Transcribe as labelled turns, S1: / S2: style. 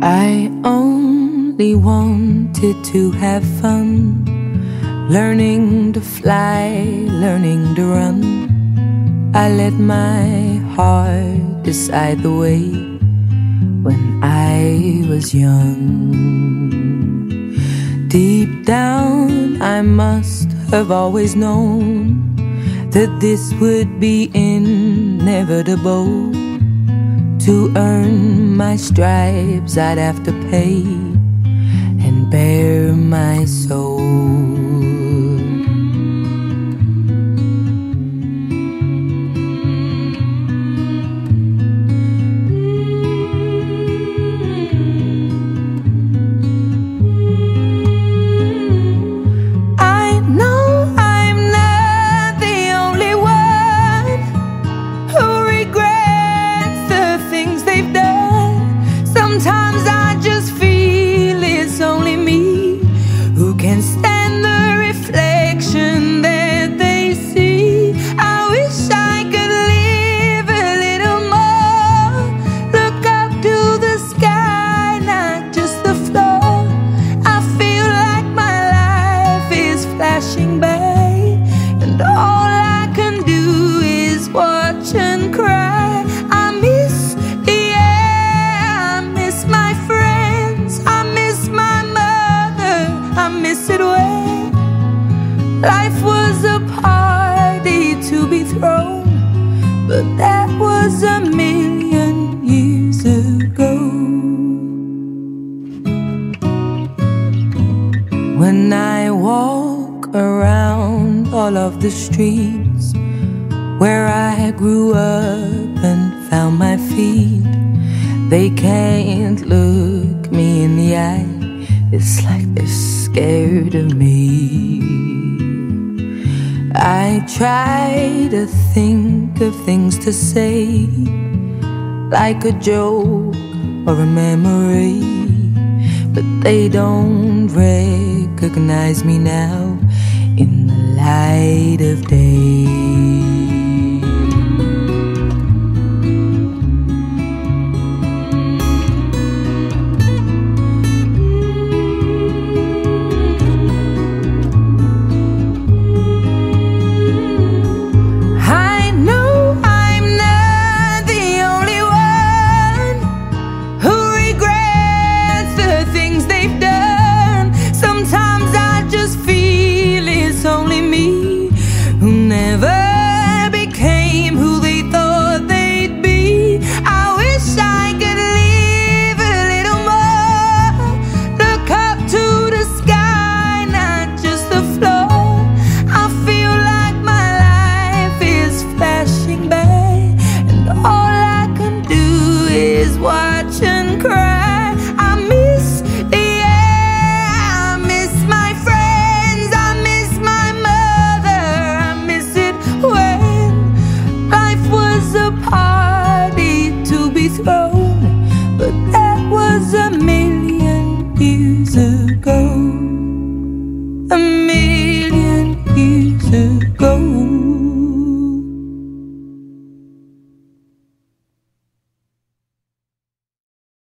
S1: I only wanted to have fun, learning to fly, learning to run. I let my heart decide the way when I was young. Deep down I must have always known that this would be inevitable. To earn my stripes I'd have to pay and bare my soul.
S2: Sometimes I just feel it's only me who can stand the reflection that they see. I wish I could live a little more, look up to the sky, not just the floor. I feel like my life is flashing by, and all I can do is watch and cry. Life was a party to be thrown, but that was a million years ago.
S1: When I walk around all of the streets where I grew up and found my feet, they can't look me in the eye. It's like they're scared of me. I try to think of things to say, like a joke or a memory, but they don't recognize me now in the light of day.
S2: Watch and cry. I miss the air, I miss my friends, I miss my mother, I miss it when life was a party to be thrown, but that was a million years ago. A million years ago.